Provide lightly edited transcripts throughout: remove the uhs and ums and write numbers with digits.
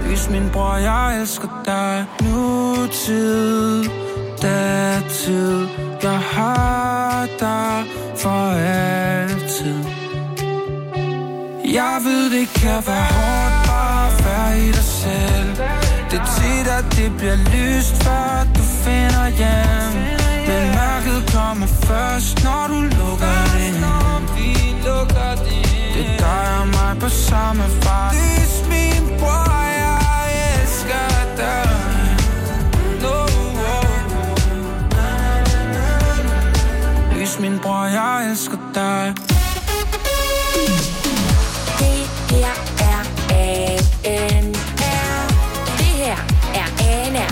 Lys min bror, jeg elsker dig. Nutid, datid, jeg har dig for altid. Jeg ved, det kan være hårdt bare at være i dig selv. Det er tit, at det bliver lyst, før du finder hjem. Men mørket kommer først, når du lukker det ind. Det er dig og mig på samme fart. Lys min bror, jeg elsker dig. Lys min bror, jeg elsker dig. Det her er ANR. Det her er ANR.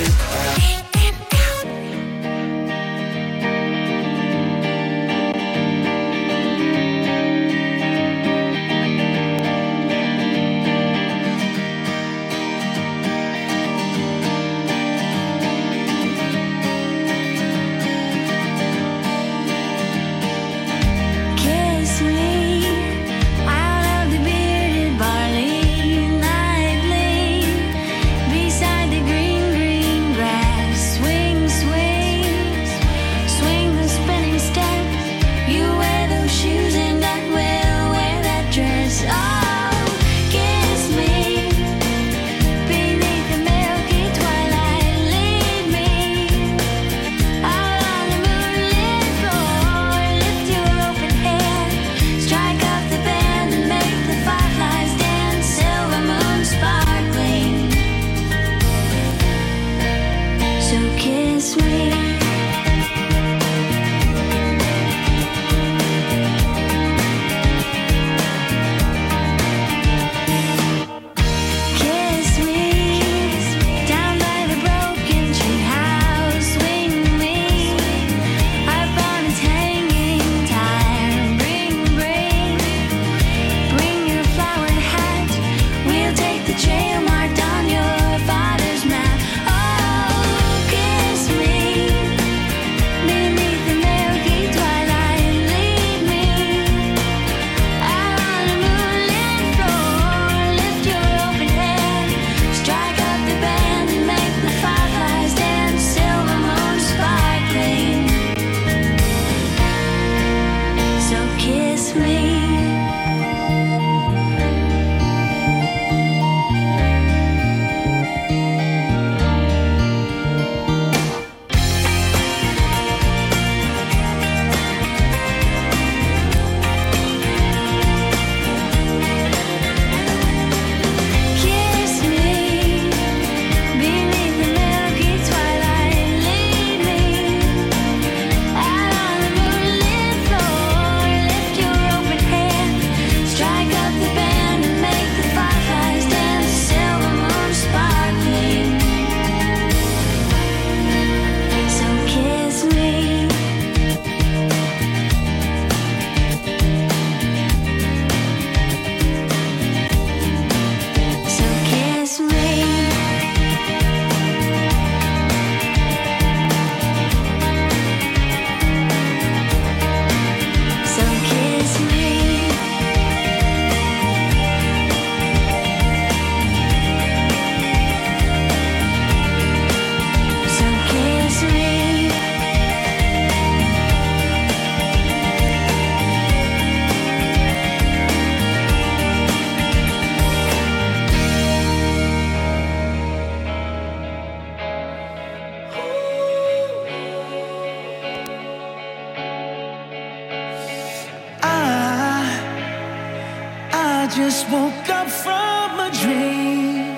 just woke up from a dream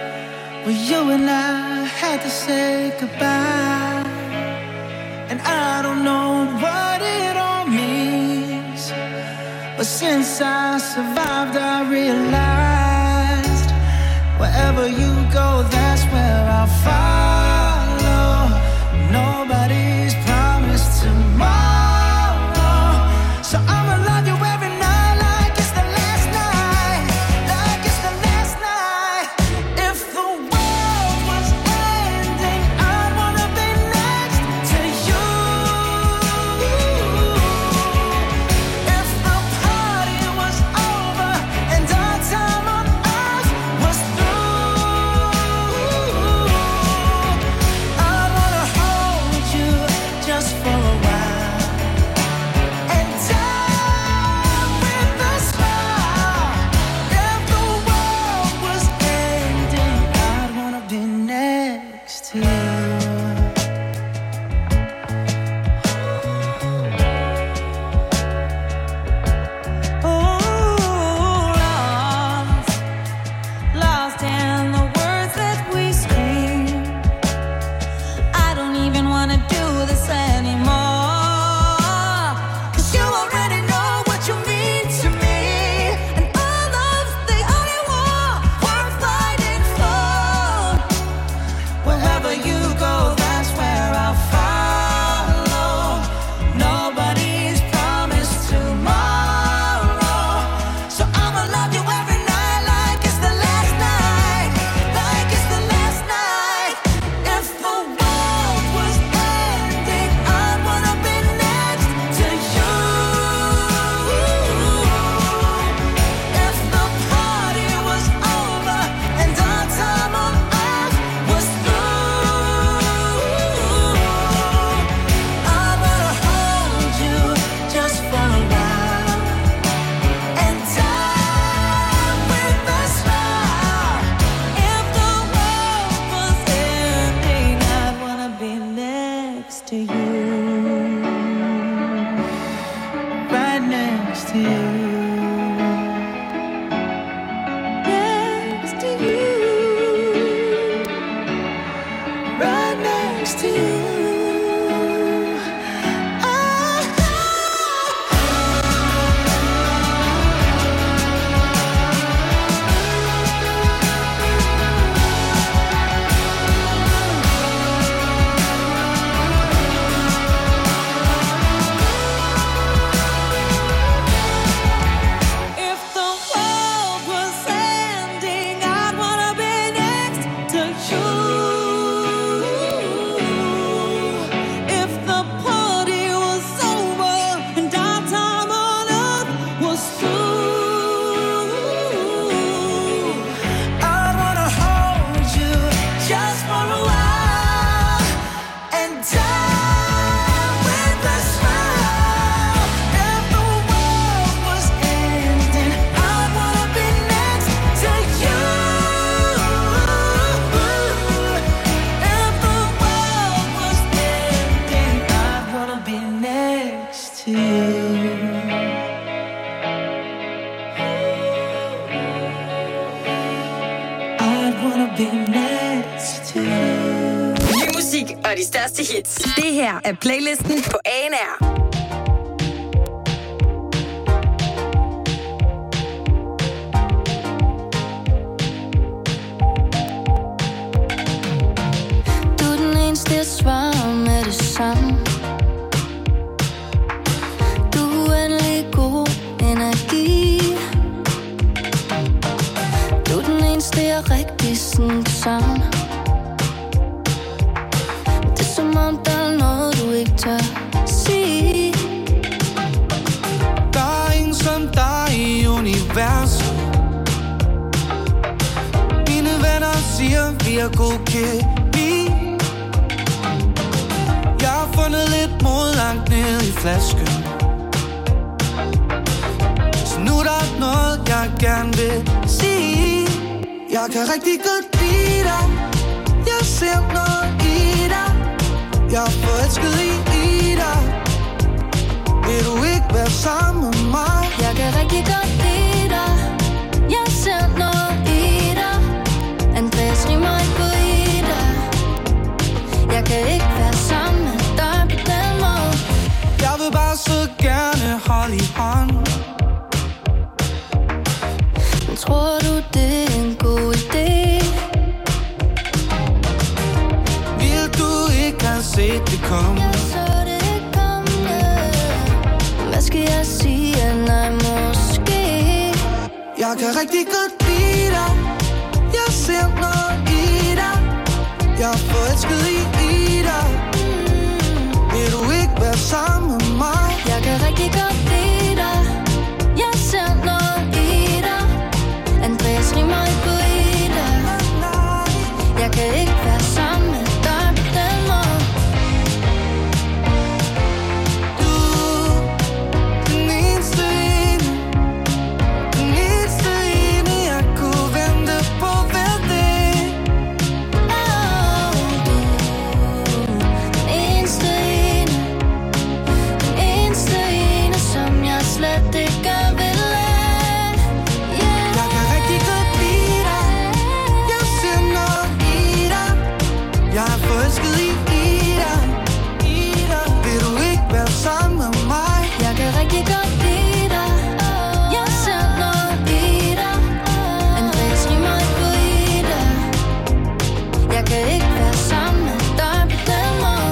where you and I had to say goodbye. And I don't know what it all means, but since I survived I realized wherever you go, that's where I'll follow. Nobody's promised tomorrow, so I'ma love you every night like it's the last night, like it's the last night. If the world was ending, I'd wanna be next to you. If the party was over and our time on earth was through, wanna be next to you. Ny musik og de største hits. Det her er playlisten på ANR. Jeg svarer med det samme. Du er endelig god energi. Du er den eneste, jeg rigtig sådan savner. Det er som om der er noget, du ikke tør sige. Der er ingen som dig i universet. Mine venner siger, vi er god kemi. Jeg har fundet lidt mod langt ned i flasken. Så nu der er noget, jeg gerne vil sige. Jeg kan rigtig godt lide dig. Jeg ser noget i dig. Jeg er forelsket i dig. Vil du ikke være sammen med mig? Jeg kan rigtig godt lide dig. Jeg ser noget i dig. Andreas rimer ikke på i dig. Jeg kan ikke være sammen med dig på den måde. Jeg vil bare så gerne holde i hånd. Men tror du det er en god idé? Vil du ikke have set det komme? Jeg så det komme. Hvad skal jeg sige? Nej, måske. Jeg kan rigtig godt lide dig. Jeg ser noget i dig. Jeg er forelsket i dig. Vil du ikke være sammen med mig? Jeg kan rigtig godt lide dig. Jeg ser noget i dig. Andreas rimer ikke på i dig. Jeg kan ikke være sammen med dig på den måde. Du, den eneste ene. Den eneste ene, jeg kunne vente på hver dag. Du, den eneste ene. Den eneste ene, som jeg slet ikke vil lade. Jeg kan rigtig godt lide dig. Jeg ser noget i dig. Jeg er forelsket i dig. Vil du ikke være sammen med mig? Jeg kan rigtig godt lide dig. Jeg ser noget i dig. Andreas rimer ikke på i dig. Jeg kan ikke være sammen med dig på den måde.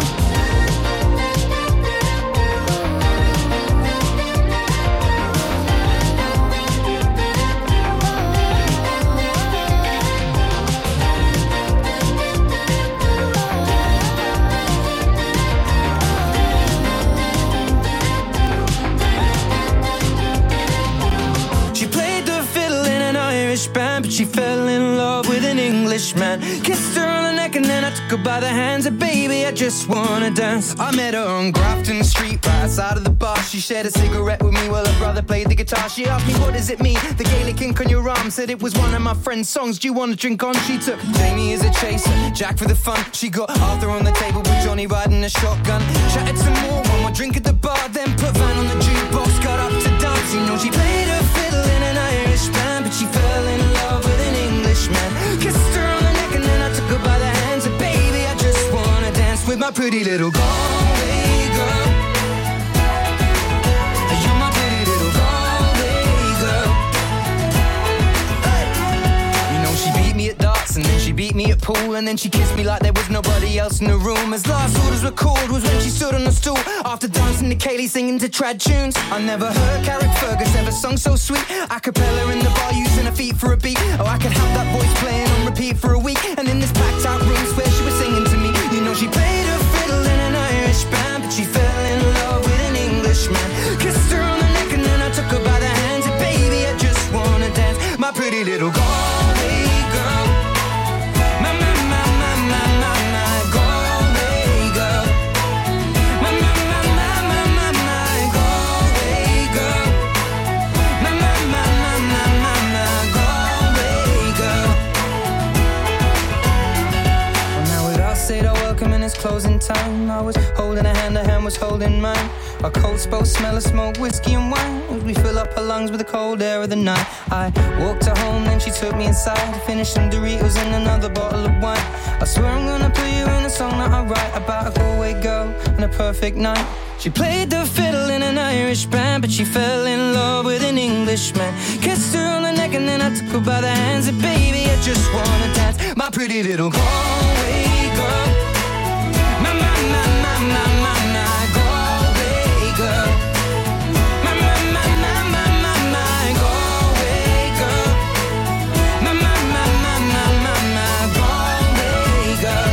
She played the fiddle in an Irish band, but she fell in love with an Englishman. Kissed her on the neck and then I took her by the hands. And baby, I just wanna dance. I met her on Grafton Street, right outside of the bar. She shared a cigarette with me while her brother played the guitar. She asked me, what does it mean? The Gaelic ink on your arm. Said it was one of my friend's songs. Do you want to drink on? She took Jamie as a chaser, Jack for the fun. She got Arthur on the table with Johnny riding a shotgun. Chatted some more, one more drink at the bar. Then put Van on the jukebox, got up to dance. You know she played her fiddle in an Irish band, but she fell in love with an Englishman. Kissed her on the neck and then I took her by the hands. And baby, I just wanna dance with my pretty little Galway girl. You're my pretty little Galway girl. You know she beat me at darts and then she beat me at pool. And then she kissed me like there was nobody else in the room. As last orders were called was when she stood on the stool after dancing to Kaylee singing to trad tunes. I never heard Carrick Fergus ever sung so sweet. A cappella in the bar using her feet for a beat. Oh, I could have that voice playing on repeat for a week. And in this packed out room swear she was singing to me. You know she played her fiddle in an Irish band, but she fell in love with an Englishman. Kissed her on the neck and then I took her by the hands. And baby, I just wanna dance, my pretty little Galway girl. My Galway girl. My Galway girl. My Galway girl. Well, now we'd all said our welcome and it's closing time. I was holding a hand was holding mine. Our coats both smell of smoke, whiskey and wine, as we fill up her lungs with the cold air of the night. I walked her home, then she took me inside to finish some Doritos and another bottle of wine. I swear I'm gonna put you in a song that I write about a Galway girl and a perfect night. She played the fiddle in an Irish band, but she fell in love with an Englishman. Kissed her on the neck and then I took her by the hands. And baby, I just wanna dance, my pretty little Galway girl. My, my, my, my, my, my, my Galway girl. My, my, my, my, my, my, my Galway girl. My, my, my, my, my, my, my Galway girl.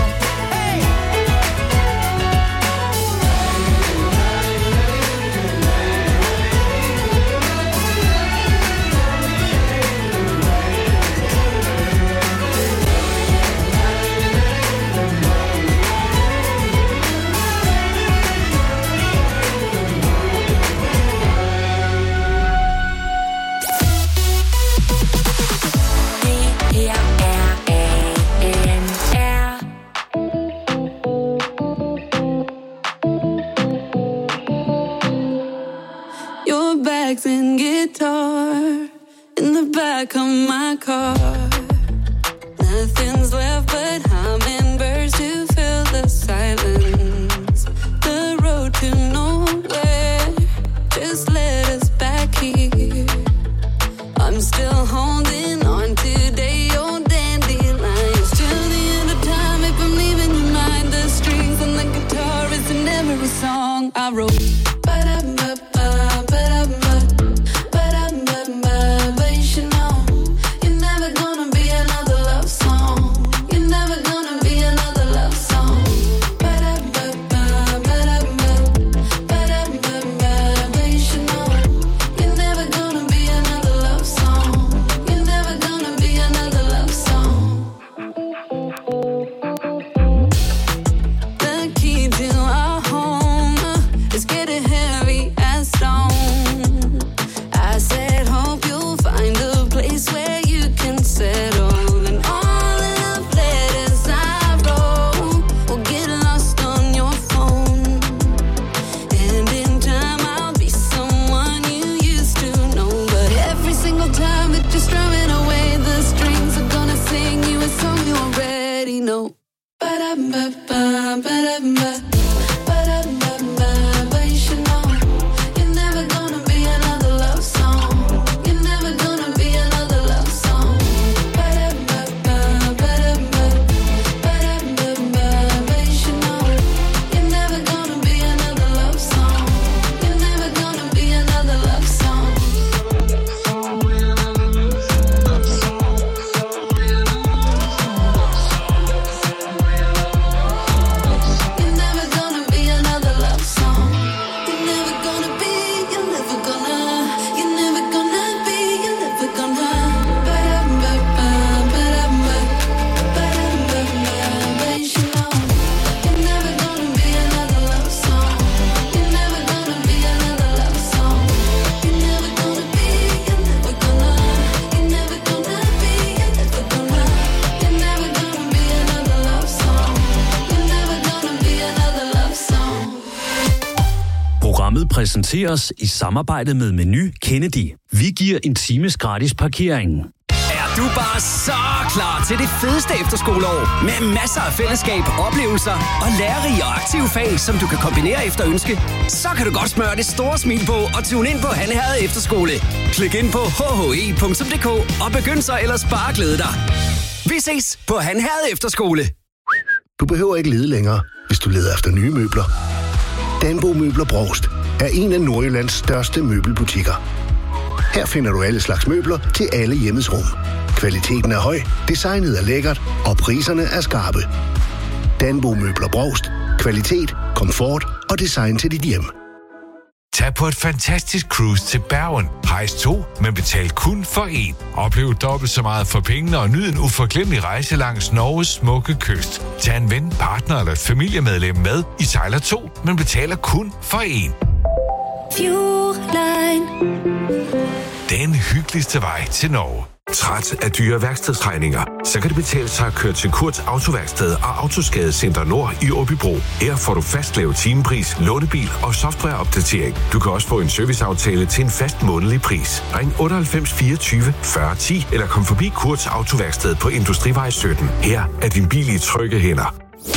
And guitar in the back of my car. Nothing's left but hummingbirds to fill the silence. The road to nowhere just led us back here. I'm still holding on today, old dandelions. Till the end of time, if I'm leaving your mind, the strings and the guitar is in every song I wrote. Præsenteres i samarbejde med Meny Kennedy. Vi giver en times gratis parkering. Er du bare så klar til det fedeste efterskoleår? Med masser af fællesskab, oplevelser og lærerige og aktive fag, som du kan kombinere efter ønske? Så kan du godt smøre det store smil på og tune ind på Han Herred Efterskole. Klik ind på hhe.dk og begynd så ellers bare at glæde dig. Vi ses på Han Herred Efterskole. Du behøver ikke lede længere, hvis du leder efter nye møbler. Danbo Møbler Brovst er en af Nordjyllands største møbelbutikker. Her finder du alle slags møbler til alle hjemmets rum. Kvaliteten er høj, designet er lækkert, og priserne er skarpe. Danbo Møbler Brovst. Kvalitet, komfort og design til dit hjem. Tag på et fantastisk cruise til Bergen. Rejs 2, men betal kun for 1. Oplev dobbelt så meget for pengene og nyd en uforglemmelig rejse langs Norges smukke kyst. Tag en ven, partner eller et familiemedlem med. I sejler 2, men betaler kun for 1. Fueline. Den hyggeligste vej til Norge. Træt af dyre værkstedsregninger? Så kan det betale sig at køre til Kurts Autoværksted og Autoskadecenter Nord i Åbybro. Her får du fast lav timepris, lånebil og softwareopdatering. Du kan også få en serviceaftale til en fast månedlig pris. Ring 98 24 40 10 eller kom forbi Kurts Autoværksted på Industrivej 17. Her er din bil i trygge hænder.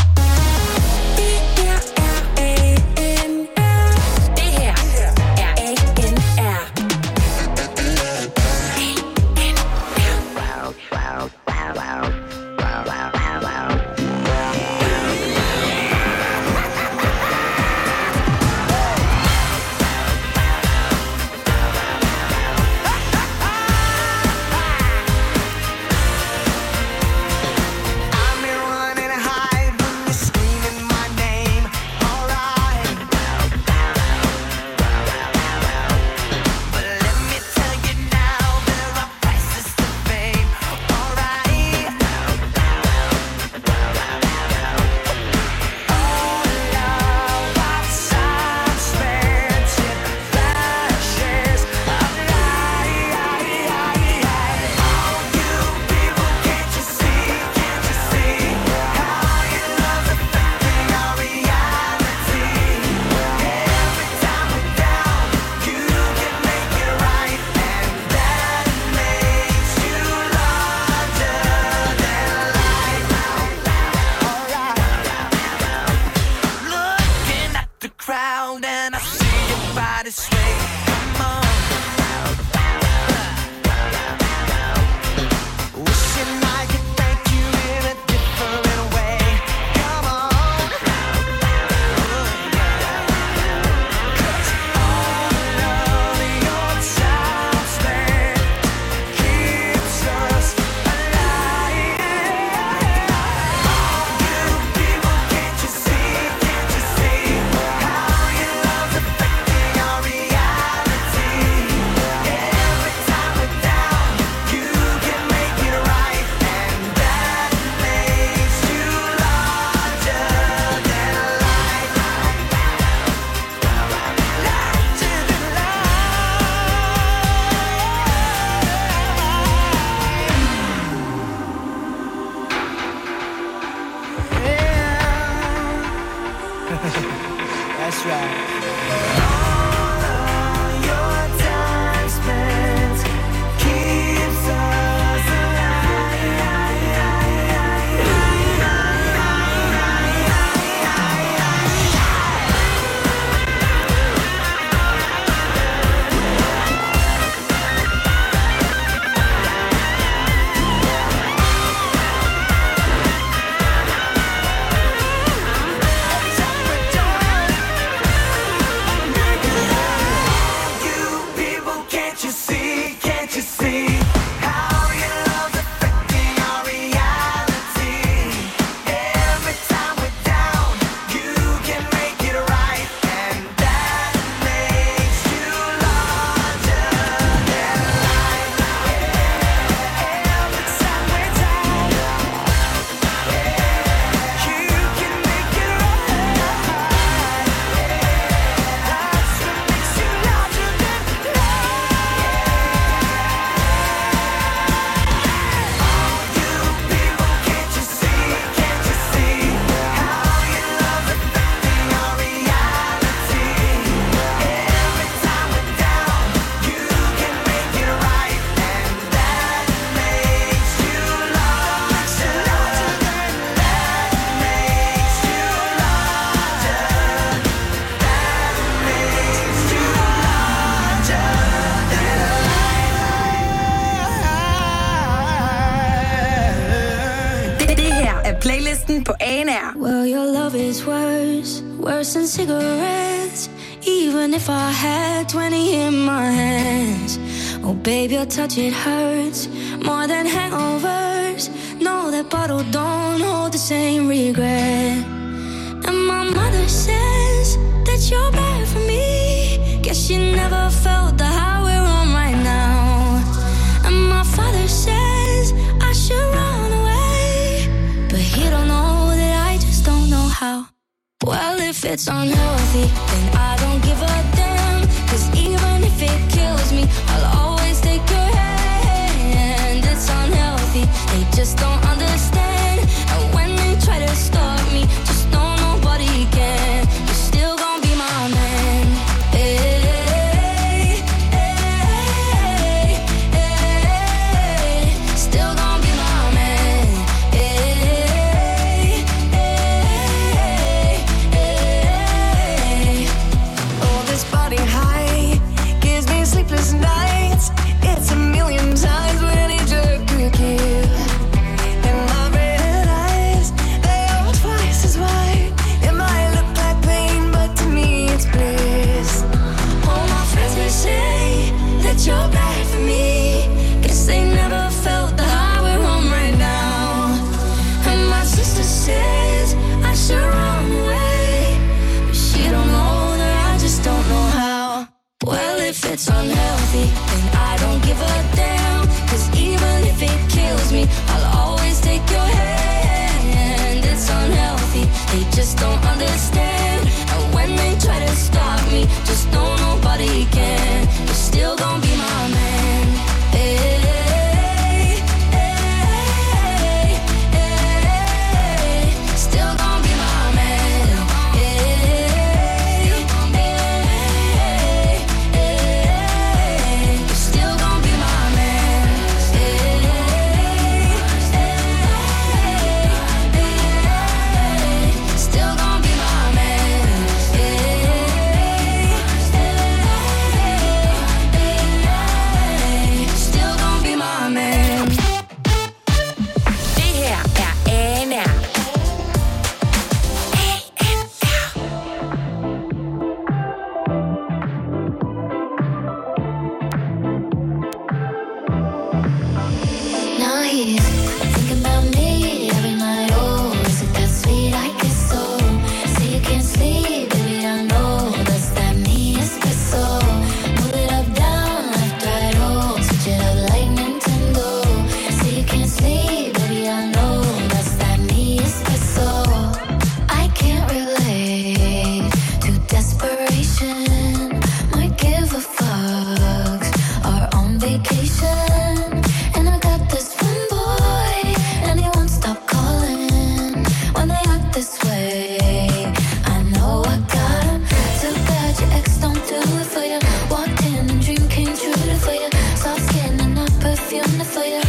Playlisten på ANR. Well, your love is worse than cigarettes. Even if I had 20 in my hands. Oh, baby, your touch, it hurts more than hangovers. No, that bottle don't hold the same regret. And my mother says that you're bad for me. Guess she never felt the high we're on right now. And my father says I should run away, but he don't know that I just don't know how. Well, if it's unhealthy, then I don't give a damn. 'Cause even if it kills me, I'll always take your hand. just don't understand. And when they try to stop me, just know nobody can. You're still gonna be my man. Hey, hey, hey, still gonna be my man. Hey, hey, hey. Oh, this body high gives me sleepless nights. It's a million times what any jerk could give. And my red eyes, they are twice as wide. It might look like pain, but to me it's bliss. All my friends may say that you're bad for me. Guess they never felt the high we're on right now. And my sister says I should run away, but she don't know that I just don't know how. Well, if it's unhealthy, then I don't give a damn. Cause even if it kills me, I'll always take your hand. It's unhealthy, they just don't understand. And when they try to stop me, just know nobody can. You're still gonna be my man. Hey, hey, hey, still gonna be my man. Hey, you're still gonna be my man. Still gonna be my man. Still gonna be my man. Det her er ANR. Now he's thinking about me every night. Oh, is it that sweet? I guess so. Say you can't sleep, baby, I know that's that me espresso. Move it up, down, left, right, oh, switch it up like Nintendo. Say you can't sleep, baby, I know that's that me espresso. I can't relate to desperation. Might give a fucks. Are on vacation. And I got this one boy, and he won't stop calling when they act this way. I know I got him. Too bad your ex don't do it for you. Walked in and dream came true for you. Soft skin and not perfume for you.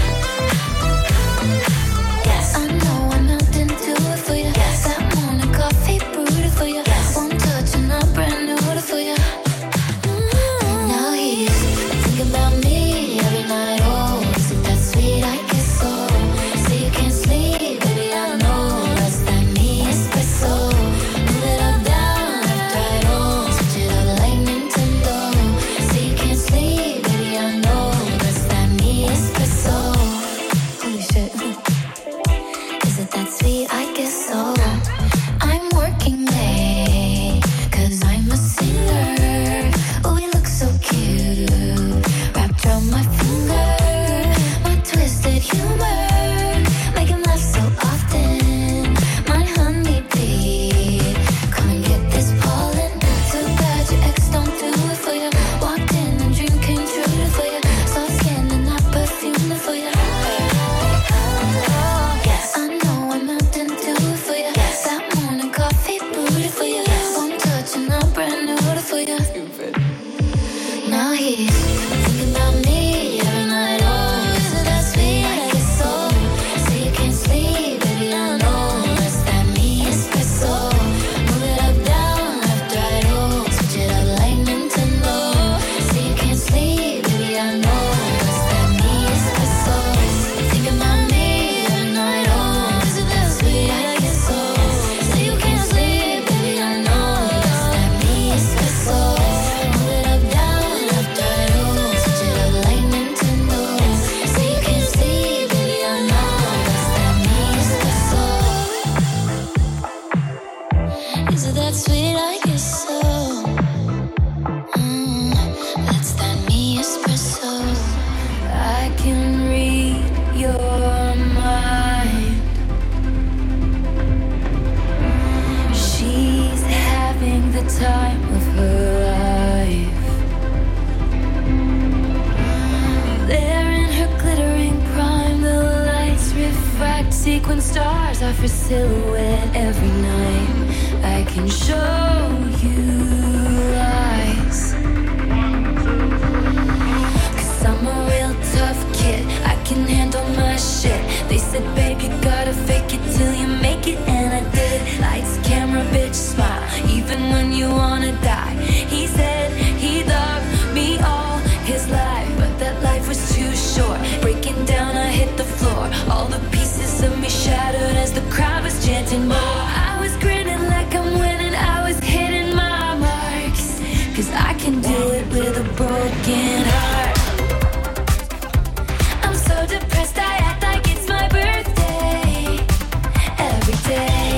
Yes, I know I'm melting to it for you. Yes, that morning coffee brewed for you. Yes, one touch and I'm brand new for you. Now he's thinking about me every night. Oh, is it that sweet? I guess so. Say you can't sleep, baby, I know that's that me espresso. Move it up, down, left, right, oh, switch it up like Nintendo. Say you can't sleep, baby, I know that's that me espresso. Holy shit. Is it that sweet? I guess so. I'm working late, cause I'm a singer. Oh, we look so cute, wrapped around my finger. My twisted humor, make him laugh so often. My honeybee, come and get this pollen. Too bad your ex don't do it for you. Walked in and dream came true for you. Soft skin and not perfume for you. Yes, I know I'm melting to it for you. Yes, that morning coffee brewed for you. One touch and I'm brand new for you. Now he's thinking about me every night. Oh, is it that sweet? I guess so. Say you can't sleep, baby, I know that's that me espresso. Move it up, down, left, right, oh, switch it up like Nintendo. Say you can't sleep, baby, I know that's that me espresso. Thinking about me every night. Oh, is it that sweet? I guess so. Say you can't sleep, baby, I know that's that me espresso. Move it up, down, left, right, oh, switch it up like Nintendo. Say you can't sleep, baby, I know that's that me espresso. Is it that sweet? I guess so. That's that me espresso. I can read your mind. She's having the time of her life. There in her glittering prime, the lights reflect. Black sequin stars are for silhouette every night. I can show you lies. 'Cause I'm a real tough kid, I can handle my shit. They said, babe, you gotta fake it till you make it, and I did. Lights, camera, bitch, smile, even when you wanna die. He said he loved me all his life, but that life was too short. Breaking down, I hit the floor. All the pieces of me shattered as the crowd was chanting more. I was grinning like I'm winning, I was hitting my marks. 'Cause I can do it with a broken heart. I'm so depressed, I act like it's my birthday every day.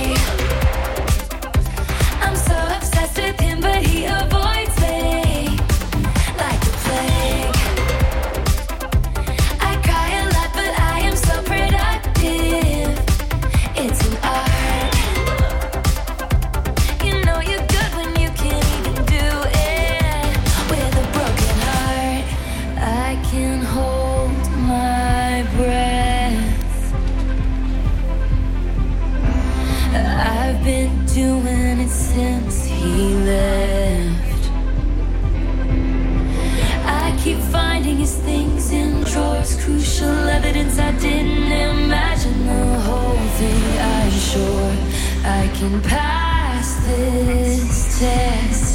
I'm so obsessed with him, but he avoids me like the plague. I cry a lot, but I am so productive. It's an art. You know you're good when you can't even do it with a broken heart. I can hold my breath. I've been doing it since he left. I keep finding his things in drawers, crucial evidence I didn't imagine the whole thing. I'm sure I can pass this test.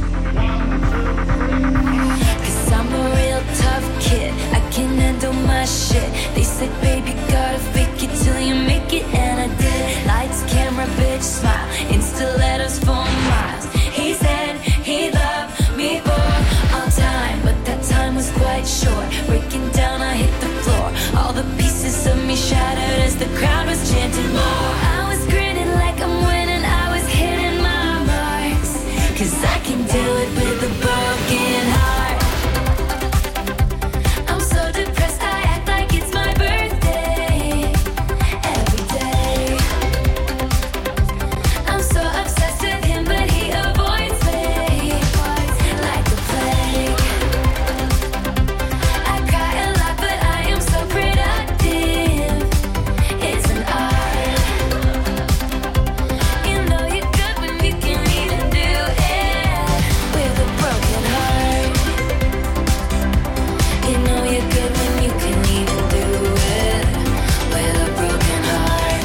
'Cause I'm a real tough kid, I can handle my shit. They said, baby, you gotta fake it till you make it, and I did. Lights, camera, bitch, smile, Insta letters for miles. He said he loved me for all time, but that time was quite short. Breaking down, I hit the floor. All the pieces of me shattered as the crowd was chanting more. I was grinning like I'm winning, I was hitting my marks. 'Cause I can do it with a broken heart. I'm so depressed, I act like it's my birthday every day. I'm so obsessed with him, but he avoids me like the plague. I cry a lot, but I am so productive. It's an art. You know you're good when you can even do it with a broken heart. You know you're good when you can even do it with a broken heart.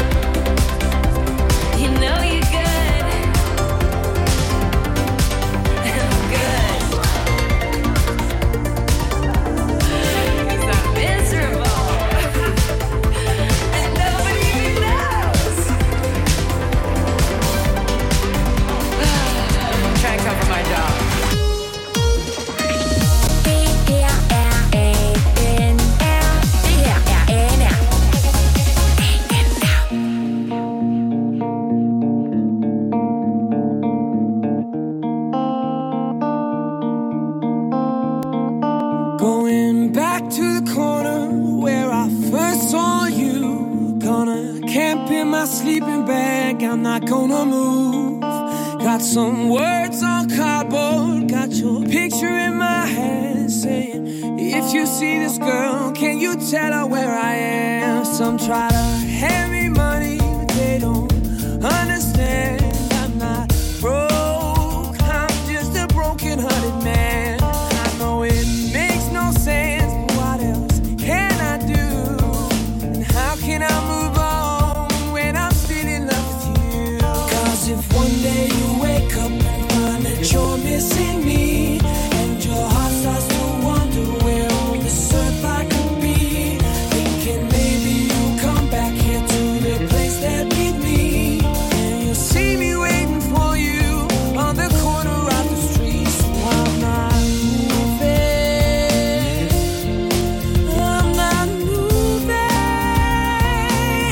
You know you're good. I'm good. 'Cause I'm miserable. And nobody even knows. Try and cover my job. Going back to the corner where I first saw you. Gonna camp in my sleeping bag, I'm not gonna move. Got some words on cardboard, got your picture in my hand, saying, if you see this girl, can you tell her where I am? Some try to hand me money, but they don't understand. I'm not broke, I'm just a broken-hearted man. I know it makes no sense, but what else can I do? And how can I move on when I'm still in love with you? 'Cause if one day you wake up and find that you're missing me, and your heart starts to wonder where on this earth I could be, thinking maybe you'll come back here to the place that beat me, and you'll see me waiting for you on the corner of the street. So I'm not moving, I'm not moving.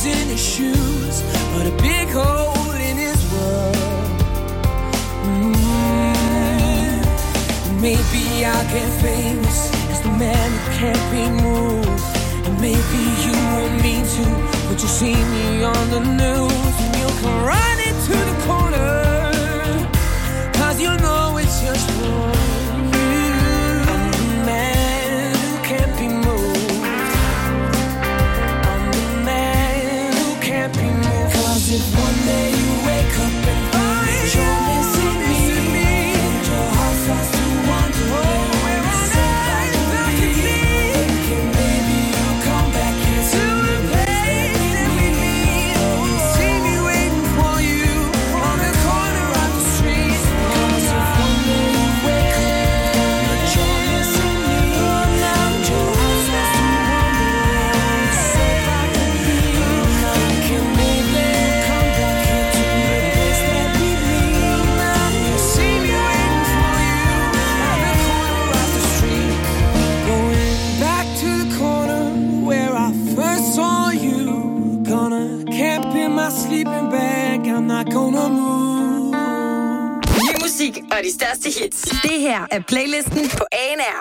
in his shoes, but a big hole in his world. Maybe I'll get famous as the man who can't be moved. And maybe you want me to, but you see me on the news, and you'll come running to the corner, 'cause you know it's just for you. I'm the man who can't be moved. I'm the man who can't be moved. 'Cause if one day you wake up and find you're missing me, and your heart starts to wonder where on earth I can be, maybe you'll come back here to the place that we meet. See me waiting for you on the corner of the street. 'Cause if one day you wake up and you're missing me, and your heart starts to wonder where on earth I can be, maybe you'll come back here to the place that we meet. See me waiting for you on the corner of the street. Going back to the corner where I first saw you. Gonna camp in my sleeping bag. I'm not gonna move. Ny musik og de største hits. Det her er playlisten på ANR.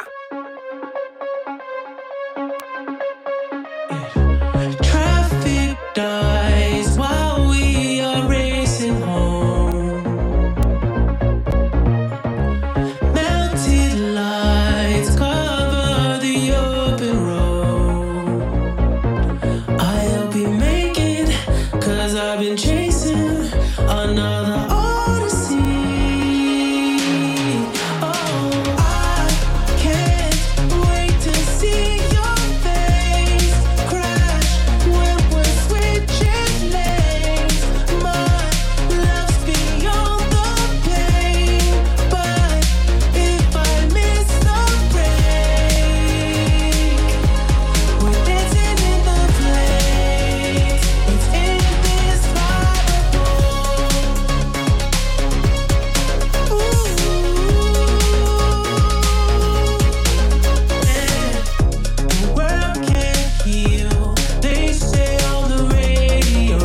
Traffic dies while we are racing home. Melted lights cover the open road. I'll be making, 'cause I've been chasing another odyssey. Oh, I can't wait to see your face crash when we're switching lanes. My love's beyond the pain, but if I miss the break, we're dancing in the flames. It's indescribable. The world can't heal, they say on the radio.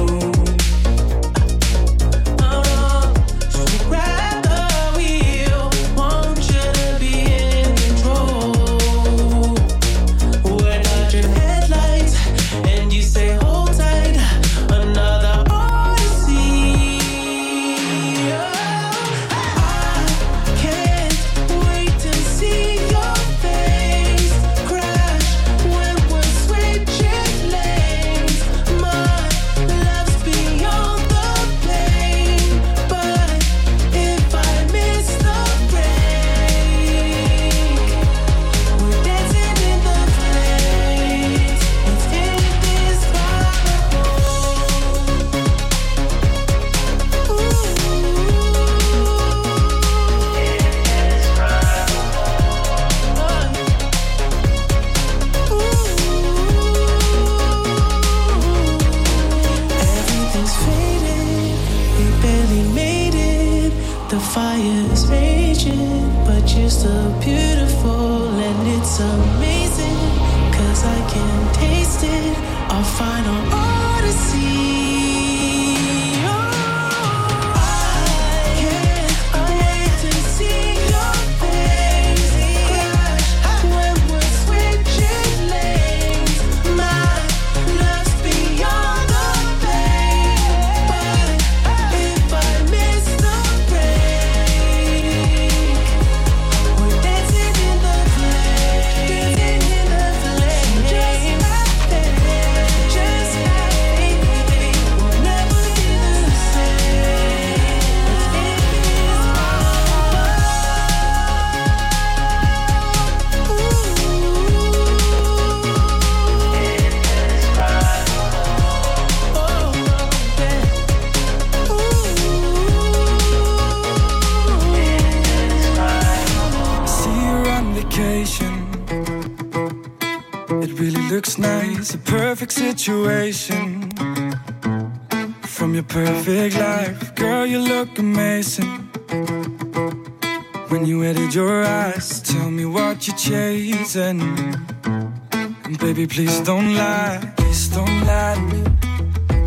So grab the wheel, want you to be in control. We're dodging headlights, and you say hold tight, another odyssey. I can't wait to see your face crash when we're switching lanes. My love's beyond the pain, but if I miss the break, we're dancing in the flames. It's indescribable. Everything's faded, we barely made it. The fire's raging, but you're still beautiful, and it's amazing, 'cause I can taste it, our final odyssey. I can't wait to see your face crash when we're switching lanes. My love's beyond the pain, but if I miss the break, we're dancing in the flames. Just like that, just like we'll never be the same. See you're on vacation. It really looks nice, a perfect situation. From your perfect life, girl, you look amazing. When you edit your eyes, tell me what you're chasing. And baby, please don't lie to me.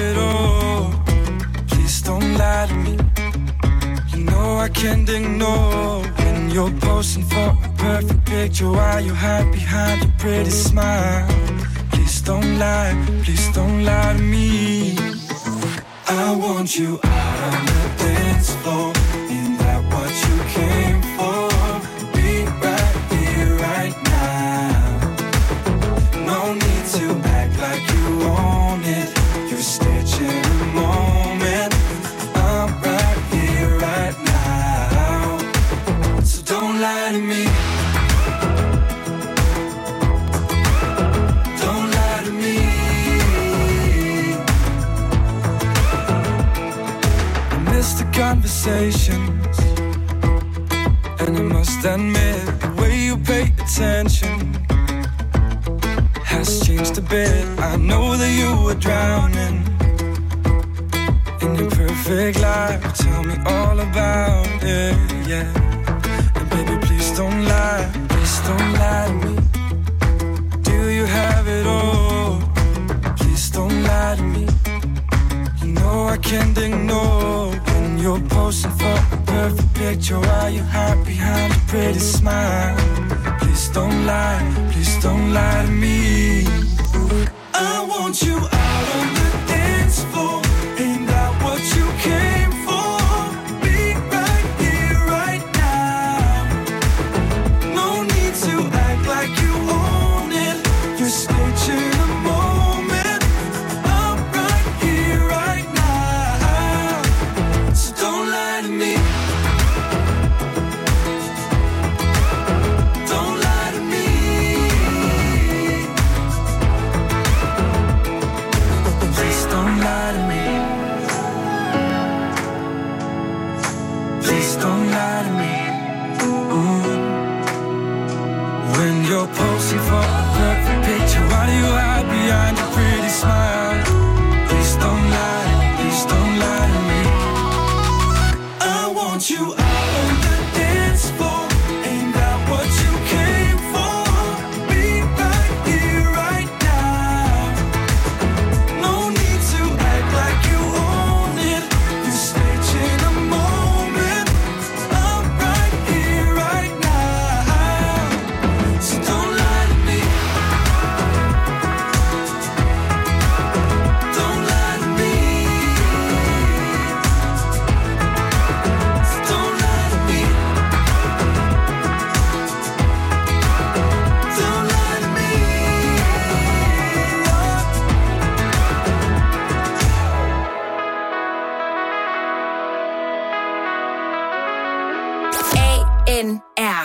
it all. Please don't lie to me. You know I can't ignore when you're posing for a perfect picture while you hide behind your pretty smile. Please don't lie to me. I want you out on the dance floor. Ain't that what you came for? Be right here, right now. No need to act like you own it. You're staging a moment. I'm right here, right now. So don't lie to me. Don't lie to me. I miss the conversations, and I must admit the way you pay attention has changed a bit. I know that you were drowning in your perfect life. Tell me all about it, yeah. And baby, please don't lie to me. Do you have it all? Please don't lie to me. You know I can't ignore when you're posing for a perfect picture while you hide behind a pretty smile. Please don't lie to me. I want you out on the dance floor. Ain't that what you came for? Be right here, right now. No need to act like you own it. You're staging a moment. I'm right here, right now. So don't lie to me. Don't lie to me. Please don't lie to me. Please don't lie to me. When you're posing for a perfect picture, why do you hide behind your pretty smile? Please don't lie to me. I want you out on the dance floor. Ain't that what you came for? Be right here, right now. No need to act like you own it. You're staging a moment. I'm right here, right now. So don't lie to me. Don't lie to me. So don't lie to me. Don't lie to me. ANR.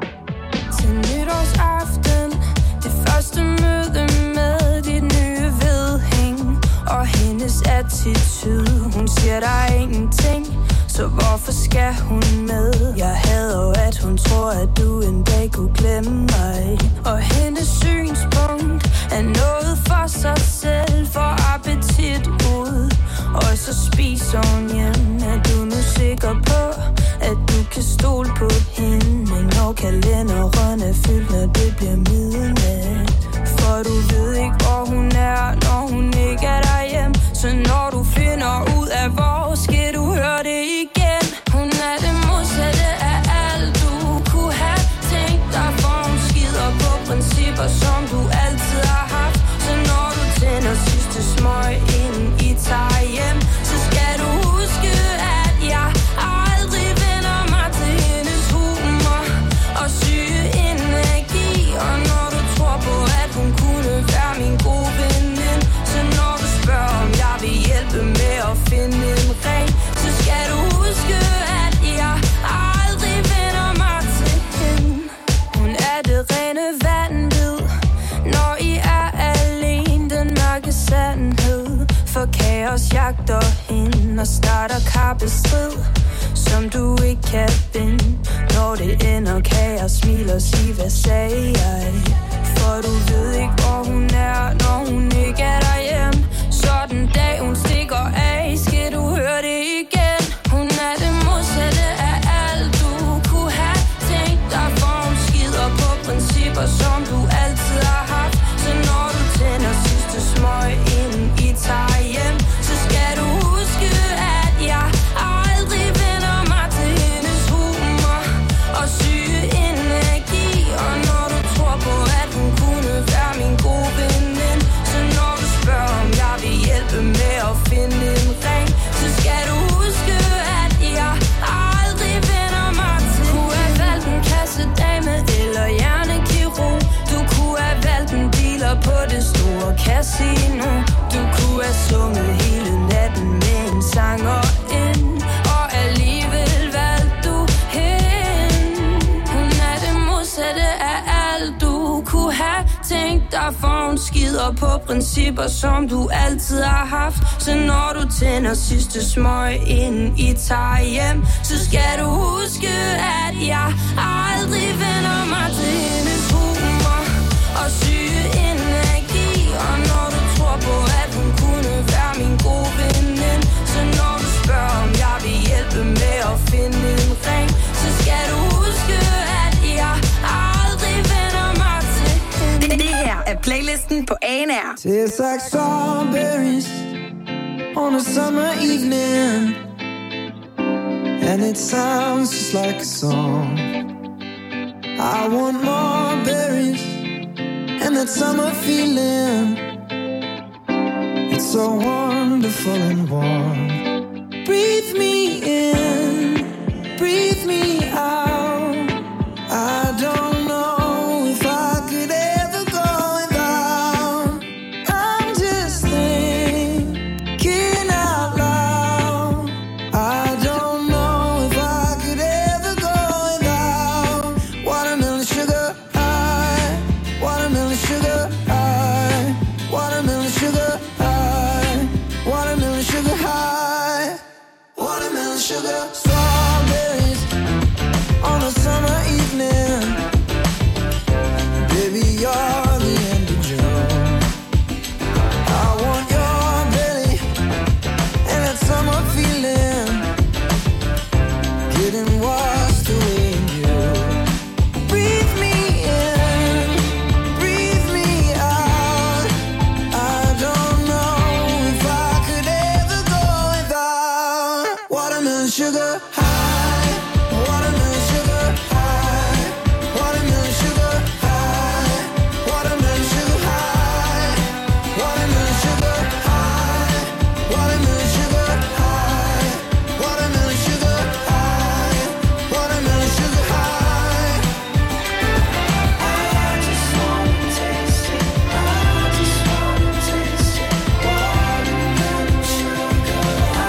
Til nytårsaften, det første møde med dit nye vedhæng og hendes attitude. Hun siger der er ingenting, så hvorfor skal hun med? Jeg hader jo, at hun tror, at du en dag kunne glemme mig. Og hendes synspunkt er noget for sig selv, for appetit ud. Og så spiser hun hjem. Er du nu sikker på, at du kan stole på hende, når kalenderen er fyldt, når det bliver midnat? For du ved ikke, hvor hun er, når hun ikke er derhjemme. Så når du finder ud af, hvor skal du høre det igen. Hun er det modsatte af alt, du kunne have tænkt dig, for hun skider på principper, som du altid har haft. Så når du tænder sidste smøg, inden I tager hjem, så skal du huske, at jeg aldrig vender mig til hendes humor og syge energi. Og når du tror på, at hun kunne være min gode veninde, så når du spørger, om jeg vil hjælpe med at finde en ring, så skal du huske, at jeg aldrig vender mig til hende. Hun er det rene vanvid, når I er alene, den mørke sandhed. For kaos jagter hende og starter kappestrid, som du ikke kan vinde. Når det ender, kan jeg smile og sige, hvad sagde jeg? For du ved ikke, hvor hun er, når hun ikke er derhjemme. Så den dag hun stikker af, skal du høre det igen. Hun er det modsatte af alt, du kunne have tænkt dig, for hun skider på principper, som du altid har haft. Så når du tænder sidste smøg, inden I tager hjem, der får hun skider på principper, som du altid har haft. Så når du tænder sidste smøg, inden I tager hjem, så skal du huske, at jeg aldrig vender mig til hendes humor og syge energi. Og når du tror på, at hun kunne være min gode veninde, så når du spørger, om jeg vil hjælpe med at finde en ring, så skal du huske, at jeg aldrig vender mig til hende. Det her er playlisten på ANR. Tastes like strawberries on a summer evening, and it sounds just like a song. I want more berries and that summer feeling. It's so wonderful and warm. Breathe me in, breathe me out. I don't know if I could ever go without. I'm just thinking out loud. I don't know if I could ever go without watermelon sugar high, watermelon sugar high, watermelon sugar high, watermelon sugar high, watermelon sugar. Strawberries on a summer evening. Baby, you're the end of June. I want your belly and that summer feeling, getting washed away in you. Breathe me in, breathe me out. I don't know if I could ever go without watermelon sugar high, watermelon sugar high, watermelon sugar high, watermelon sugar high, watermelon sugar high, watermelon sugar high, watermelon sugar high, watermelon sugar high. I just wanna taste it, I just wanna taste it, watermelon sugar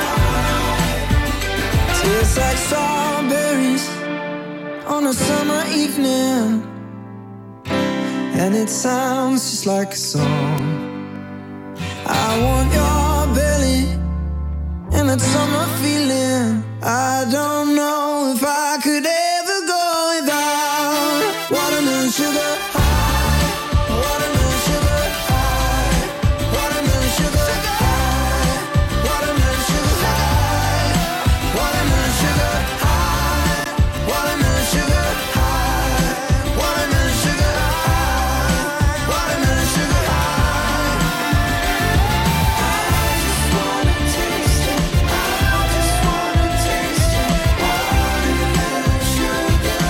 high. Tastes like strawberries on a summer evening, and it sounds just like a song. I want your belly and that summer feeling. I don't know if I could ever go without watermelon sugar high, watermelon sugar high, watermelon sugar high, watermelon sugar high, watermelon sugar high, watermelon sugar high, watermelon sugar high, watermelon sugar high. I just wanna taste it, I just wanna taste it, watermelon sugar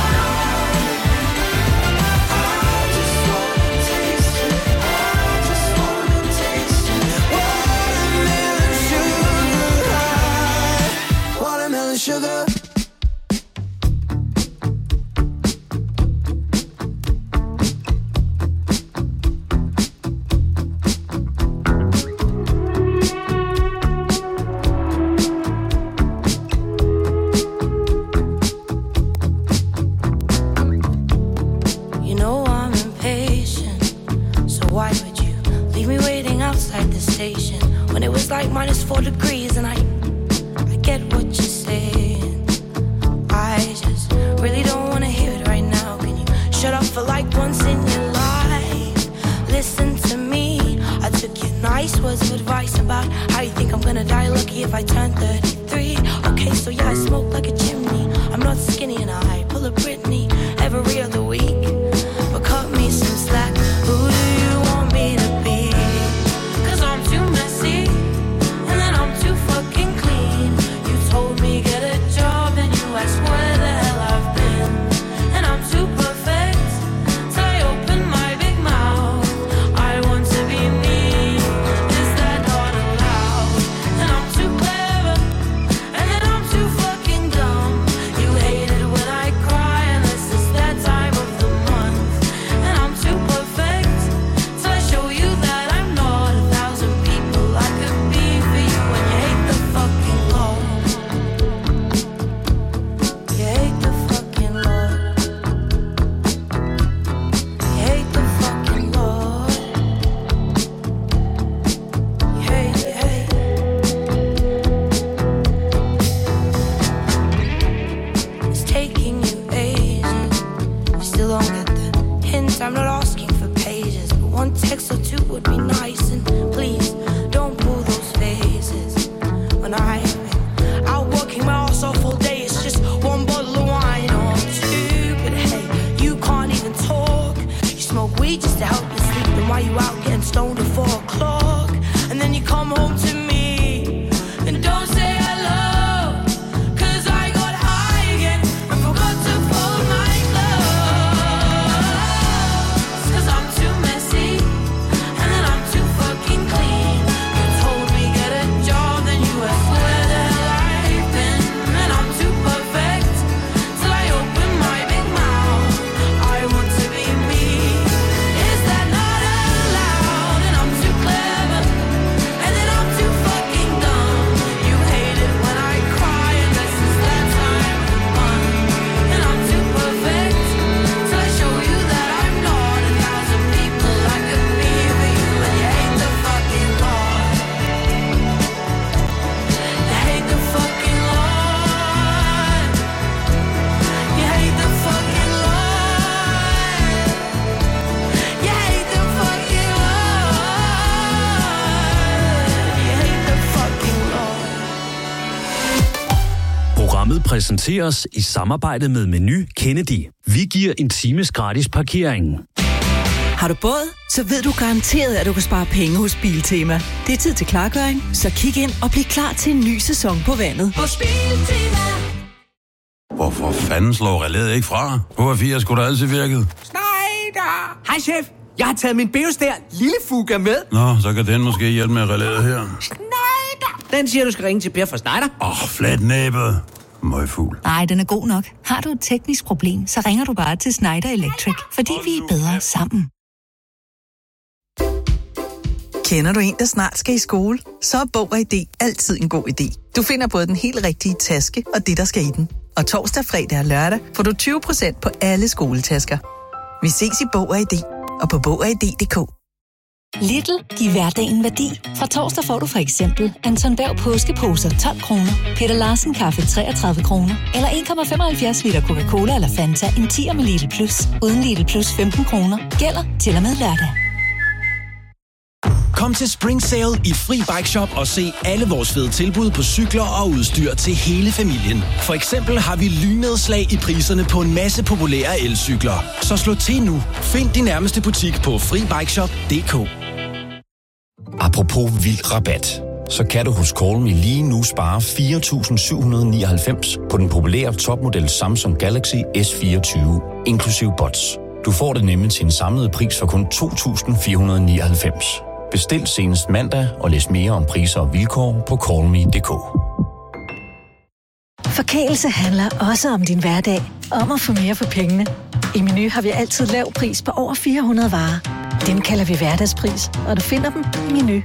high. I just wanna taste it, I just wanna taste it, watermelon sugar high, watermelon sugar. You know I'm impatient, so why would you leave me waiting outside the station when it was like -4 degrees? And I get what you're saying. I just really don't wanna hear it right now. Can you shut up for like once in your life? Listen to me. I took your nice words of advice about how you think I'm gonna die lucky if I turn 33. Okay, so yeah, I smoke like a chimney. I'm not skinny and I pull a Britney every other week. But cut me some slack. Who do you want me to be? 'Cause I'm too messy, and then I'm too fucking clean. You told me get a job, and you asked where the hell I've been. And I'm too perfect, so I open my big mouth. I want to be me, is that not allowed? And I'm too clever, and then I'm too fucking dumb. You hated text or two would be nice. And please, don't pull those faces. When I'm out working my ass off all day, it's just one bottle of wine or two. But hey, you can't even talk. You smoke weed just to help you sleep. And while you out getting stoned at 4 o'clock, and then you come home to me and don't say hello. Præsenteres i samarbejde med Meny Kennedy. Vi giver en times gratis parkering. Har du båd? Så ved du garanteret, at du kan spare penge hos Biltema. Det er tid til klargøring, så kig ind og bliv klar til en ny sæson på vandet. Hos Biltema. Hvorfor fanden slår relæet ikke fra? H4 skulle da altid virket. Schneider! Hej chef, jeg har taget min Beostær lille Fuga med. Nå, så kan den måske hjælpe med relæet her. Schneider! Den siger, du skal ringe til Per fra Schneider. Flatnæbet. Møgfugl. Nej, den er god nok. Har du et teknisk problem, så ringer du bare til Schneider Electric, fordi vi er bedre sammen. Kender du en, der snart skal i skole? Så er Bog og ID altid en god idé. Du finder både den helt rigtige taske og det, der skal i den. Og torsdag, fredag og lørdag får du 20% på alle skoletasker. Vi ses i Bog og ID og på bogogid.dk. Lidl, giv hverdagen værdi. Fra torsdag får du for eksempel Anton Berg påskeposer 12 kroner, Peter Larsen kaffe 33 kroner, eller 1,75 liter Coca-Cola eller Fanta en 10'er med Lidl Plus, uden Lidl Plus 15 kroner. Gælder til og med lørdag. Kom til Spring Sale i Fri Bike Shop og se alle vores fede tilbud på cykler og udstyr til hele familien. For eksempel har vi lynnedslag i priserne på en masse populære elcykler. Så slå til nu. Find din nærmeste butik på FriBikeShop.dk. Apropos vild rabat, så kan du hos Call Me lige nu spare 4.799 på den populære topmodel Samsung Galaxy S24, inklusiv bots. Du får det nemlig til en samlet pris for kun 2.499. Bestil senest mandag og læs mere om priser og vilkår på callme.dk. Forkælelse handler også om din hverdag, om at få mere for pengene. I Meny har vi altid lav pris på over 400 varer. Dem kalder vi hverdagspris, og du finder dem i Meny.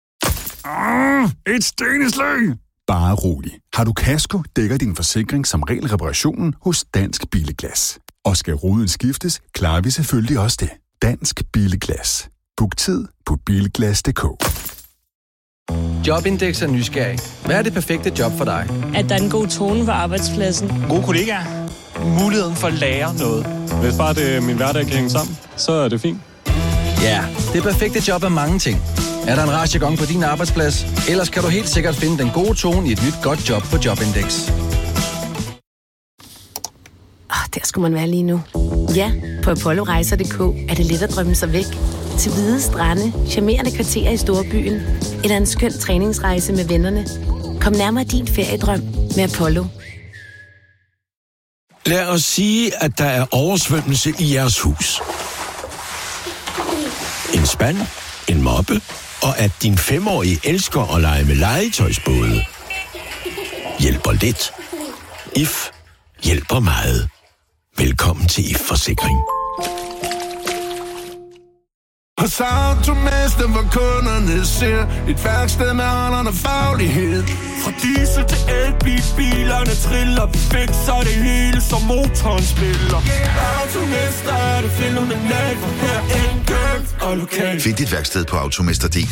Et steneslag! Bare rolig. Har du kasko, dækker din forsikring som regel reparationen hos Dansk Billeglas. Og skal ruden skiftes, klarer vi selvfølgelig også det. Dansk Billeglas. Book tid på bilglas.dk. Jobindex er nysgerrig. Hvad er det perfekte job for dig? At der er en god tone på arbejdspladsen. Gode kollegaer. Muligheden for at lære noget. Hvis bare det min hverdag kan hænge sammen, så er det fint. Ja, det perfekte job er mange ting. Er der en rarjargon på din arbejdsplads? Ellers kan du helt sikkert finde den gode tone i et nyt godt job på Jobindex. Der skulle man være lige nu. Ja, på ApolloRejser.dk er det let at drømme sig væk. Til hvide strande, charmerende kvarterer i storbyen, eller en skøn træningsrejse med vennerne. Kom nærmere din feriedrøm med Apollo. Lad os sige, at der er oversvømmelse i jeres hus. En spand, en moppe, og at din 5-årige elsker at lege med legetøjsbåde. Hjælper lidt. IF hjælper meget. Velkommen til IF Forsikring. Hos Automester, hvor kunderne ser et værksted med holderne faglighed. Fra diesel til elbil, bilerne triller. Vi fikser det hele, som motoren spiller. Automester er det fænomenalt, for her enkelt og lokalt. Find dit værksted på Automester.dk.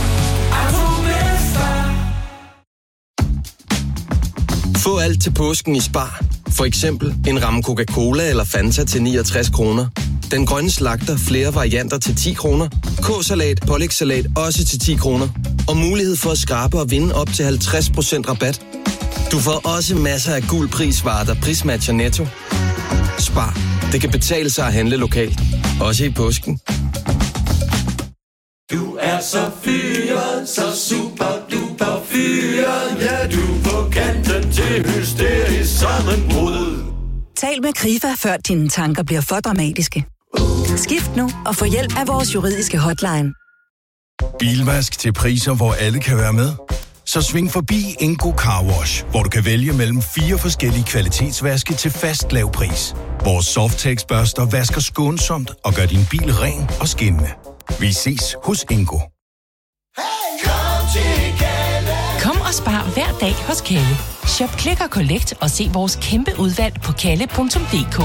Få alt til påsken i Spar. For eksempel en ramme Coca-Cola eller Fanta til 69 kroner. Den grønne slagter flere varianter til 10 kroner. K-salat, pålægssalat også til 10 kroner. Og mulighed for at skrabe og vinde op til 50% rabat. Du får også masser af gul prisvarer, der prismatcher Netto. Spar. Det kan betale sig at handle lokalt. Også i påsken. Du er så fyret, så super duper fyret. Ja, du er på kanten til hysterisk sammenbrud. Tal med Krifa, før dine tanker bliver for dramatiske. Skift nu og få hjælp af vores juridiske hotline. Bilvask til priser, hvor alle kan være med. Så sving forbi Ingo Car Wash, hvor du kan vælge mellem 4 forskellige kvalitetsvaske til fast lav pris. Vores Softex-børster vasker skånsomt og gør din bil ren og skinnende. Vi ses hos Ingo. Kom og spar hver dag hos Kalle. Shop Click og Collect og se vores kæmpe udvalg på kalle.dk.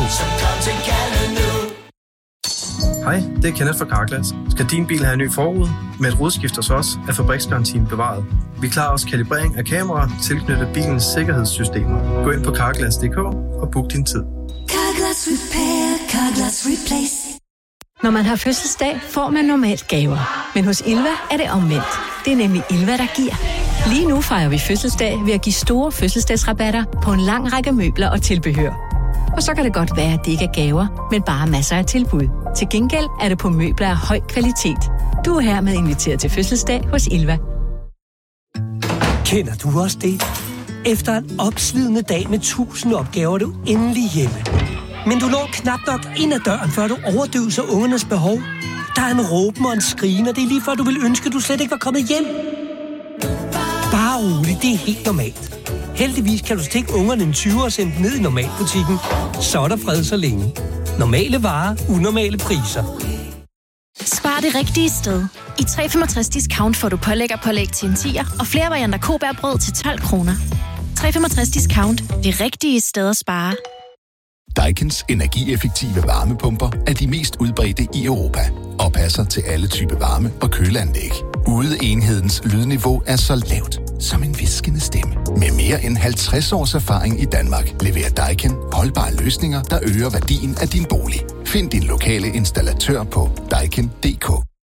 Hej, det er Kenneth fra Carglass. Skal din bil have en ny forrude? Med et rudeskift hos os er fabriksgarantien bevaret. Vi klarer også kalibrering af kameraer tilknyttet bilens sikkerhedssystemer. Gå ind på carglass.dk og book din tid. Carglass Repair, Carglass Replace. Når man har fødselsdag, får man normalt gaver. Men hos Ilva er det omvendt. Det er nemlig Ilva, der giver. Lige nu fejrer vi fødselsdag ved at give store fødselsdagsrabatter på en lang række møbler og tilbehør. Og så kan det godt være, at det ikke er gaver, men bare masser af tilbud. Til gengæld er det på møbler af høj kvalitet. Du er hermed inviteret til fødselsdag hos Ilva. Kender du også det? Efter en opslidende dag med 1000 opgaver, er du endelig hjemme. Men du når knap nok ind ad døren, før du overdøver ungernes behov. Der er en råben og en skrigen, og det er lige før, du vil ønske, at du slet ikke var kommet hjem. Bare rolig, det er helt normalt. Heldigvis kan du stikke ungerne en 20 og sende dem ned i Normalbutikken. Så er der fred så længe. Normale varer, unormale priser. Spar det rigtige sted. I 365 discount får du pålæg til en 10'er og flere varianter Kobærbrød til 12 kroner. 365 discount. Det rigtige sted at spare. Daikin's energieffektive varmepumper er de mest udbredte i Europa og passer til alle typer varme- og køleanlæg. Udeenhedens lydniveau er så lavt som en hviskende stemme. Med mere end 50 års erfaring i Danmark leverer Daikin holdbare løsninger, der øger værdien af din bolig. Find din lokale installatør på daikin.dk.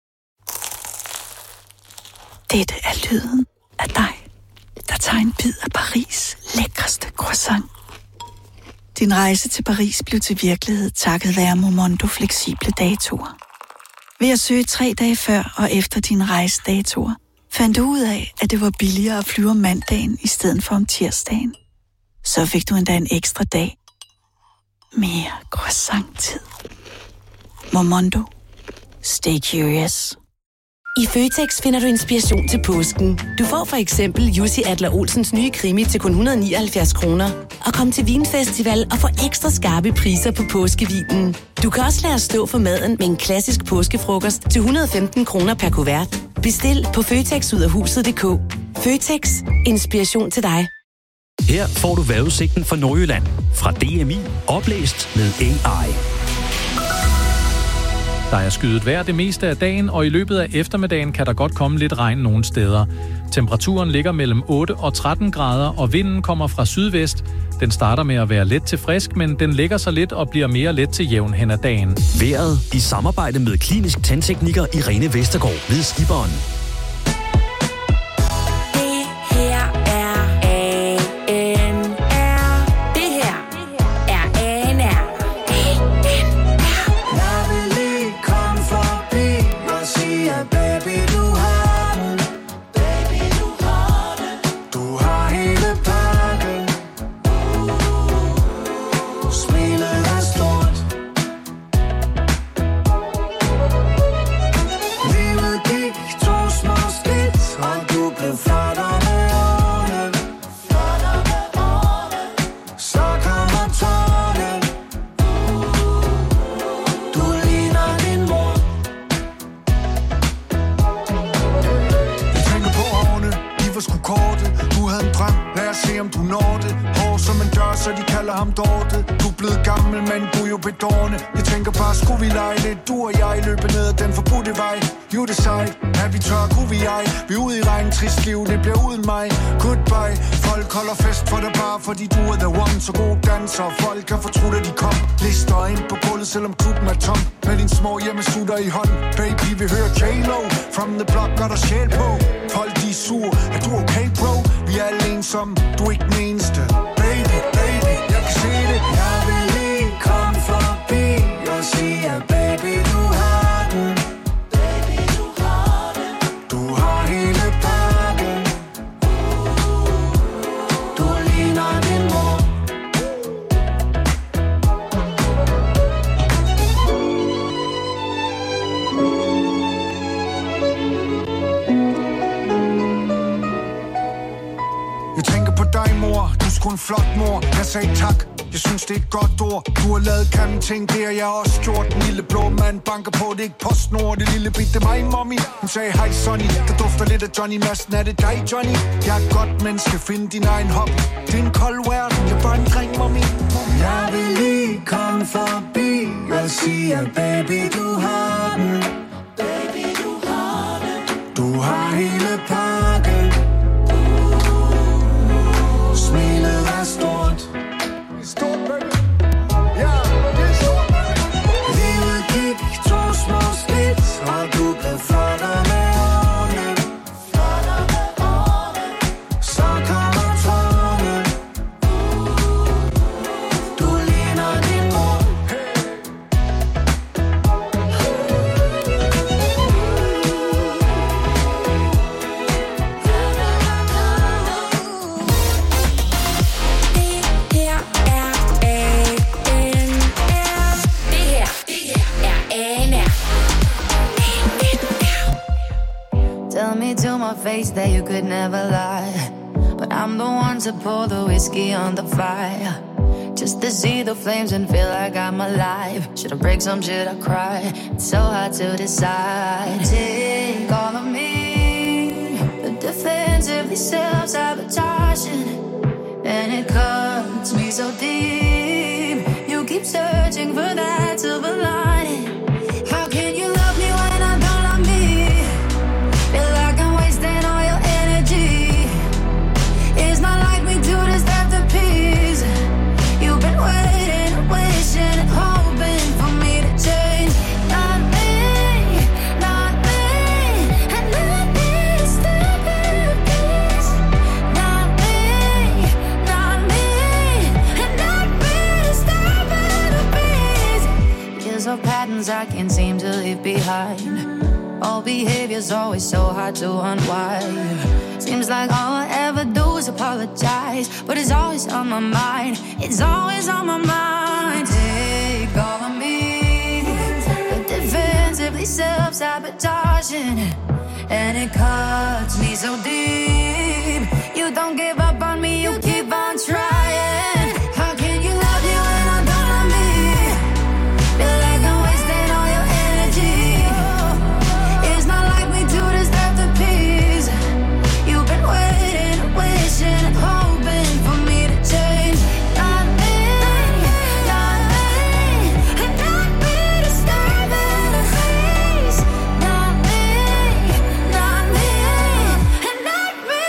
Dette er lyden af dig, der tager en bid af Paris' lækreste croissant. Din rejse til Paris blev til virkelighed takket være Momondo fleksible datoer. Ved at søge 3 dage før og efter din rejsedatoer, fandt du ud af, at det var billigere at flyve om mandagen i stedet for om tirsdagen. Så fik du endda en ekstra dag. Mere croissant-tid. Momondo. Stay curious. I Føtex finder du inspiration til påsken. Du får for eksempel Jussi Adler Olsens nye krimi til kun 179 kroner. Og kom til Vinfestival og få ekstra skarpe priser på påskevinen. Du kan også lade os stå for maden med en klassisk påskefrokost til 115 kroner per kuvert. Bestil på føtexudafhuset.dk. Føtex. Inspiration til dig. Her får du vejrudsigten for Nordjylland. Fra DMI. Oplæst med AI. Der er skyet vejr det meste af dagen, og i løbet af eftermiddagen kan der godt komme lidt regn nogle steder. Temperaturen ligger mellem 8 og 13 grader, og vinden kommer fra sydvest. Den starter med at være let til frisk, men den lægger sig lidt og bliver mere let til jævn hen ad dagen. Vejret i samarbejde med klinisk tandtekniker Irene Vestergaard ved Skiberen. så de kalder ham Dorte. Du er blevet gammel, men du er jo bedårende. Jeg tænker bare, skulle vi lege lidt, du og jeg, løbe ned ad den forbudte vej. You decide, er vi tør, kunne vi ej. Vi er ude i regn, trist liv, det bliver uden mig. Goodbye, folk holder fest for dig bare, fordi du er the one. Så god danser, folk kan fortrudt, at de kom. Lister ind på gulvet, selvom klubben er tom. Med din små hjemmesutter i hånd. Baby, vi hører J-Lo, from the block, når der sjæl på. Folk, de er sur, er du okay, bro? Vi er alle ensomme, du er ikke den eneste. Baby, baby, jeg kan se det. Jeg vil lige komme forbi og sige, at baby, du har den. Baby, du har den. Du har hele pakken. Du ligner din mor. Jeg tænker på dig, mor. Du er sgu en flot mor. Jeg sagde tak. Jeg synes, det er et godt ord. Du har lavet grimme ting, det har jeg også gjort. Den lille blå mand banker på, det er ikke PostNord. Det lille bit, det er mig, mommy. Hun sagde, hej Sonny, der dufter lidt af Johnny Madsen. Er det dig, Johnny? Jeg er et godt menneske, find din egen hobby. Det er en kold verden, jeg er bare en dreng, mommy. Jeg vil lige komme forbi og sige, at baby, du har den. Baby, du har den. Du har hele pakken. Smilet er stort. Stort, baby. Ja, det er stort, baby. Livet gik 2 små skridt, og du blev flottere med årene. Flottere med årene. Så kommer tårne. Du ligner din mor. Tell me to my face that you could never lie, but I'm the one to pour the whiskey on the fire, just to see the flames and feel like I'm alive. Should I break some, should I cry? It's so hard to decide. Take all of me, the defensively self-sabotaging, and it cuts me so deep. You keep searching for that silver lining. How can you love me when I don't love me? Feel like I'm wasting all your energy. It's not like me to deserve the peace. You've been waiting and wishing and hoping for me to change. Not me, not me, and not me to step in peace. Not me, not me, and not me to step in peace. Years of patterns I can't seem to leave behind. All behavior's always so hard to unwind. Seems like all I ever do is apologize, but it's always on my mind. It's always on my mind. Take all of me, but defensively self-sabotaging, and it cuts me so deep. You don't give up on me, you keep on trying. How can you love me when I don't love me? Feel like I'm wasting all your energy. It's not like me to deserve the peace. You've been waiting and wishing and hoping for me to change. Not me, not me, and not me to step in the face. Not me, and not me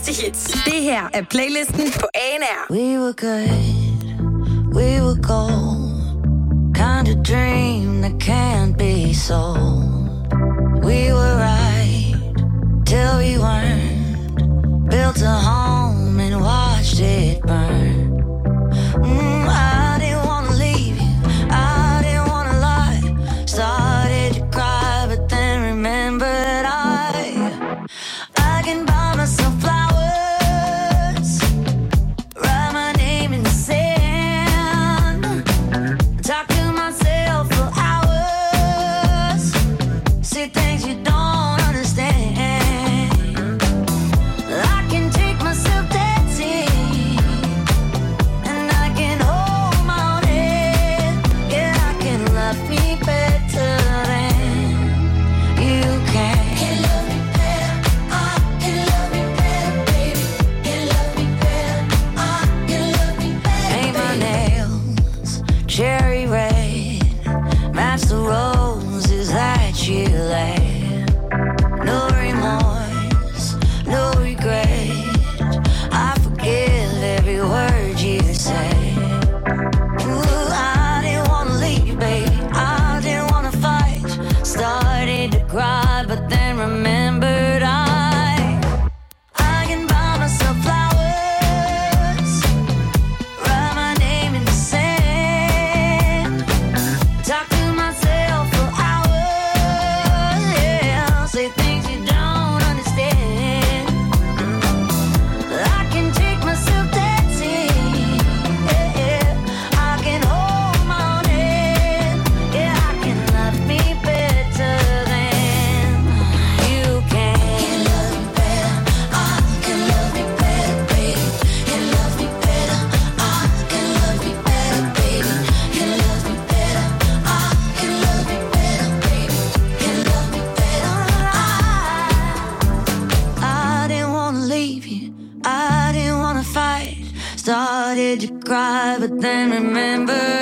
største hits. Det her er playlisten på ANR. We were good, we were gold. Kind of dream that can't be sold. We were right till we weren't. Built a home and watched it burn. I didn't wanna leave you, I didn't wanna lie. Started to cry, but then remembered I can buy myself flowers, write my name in the sand, talk to myself for hours, say things you don't understand. I can take myself dancing, and I can hold my own head. Yeah, I can love me better than you can. Can love me better, I can love me better, baby. Can love me better, I can love me better. Paint my nails cherry red, match the roses that you laid. No remorse, no regret. I forgive every word you say. Ooh, I didn't wanna leave, baby. I didn't wanna fight. Started to cry, but then remembered I can buy myself flowers, write my name in the sand, talk to myself for hours, yeah, say things you don't understand. I can take myself dancing, yeah, I can hold my own head, yeah, I can love me better than you can. Can love me better, I can love me better, baby. Can love me better, I can love me better, baby. Can love me better, I can love me better, baby. Can love me better, I didn't wanna leave you, I didn't wanna fight. Started to cry, but then remembered